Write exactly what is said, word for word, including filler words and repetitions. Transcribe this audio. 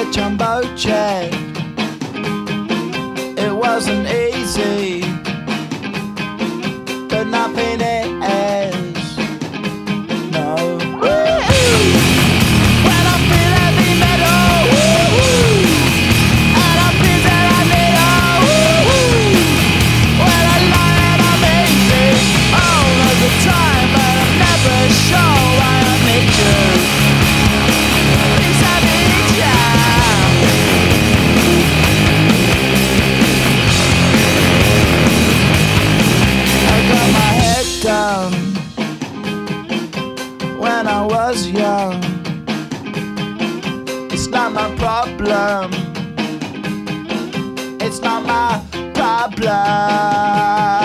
a jumbo jet. It wasn't easy, but nothing is. No. When I feel heavy metal, and I feel that I need a when I lie and I'm easy all of the time, but I'm never sure why I need you. Please I need ya. I got my head down when I was young. It's not my problem. It's not my problem.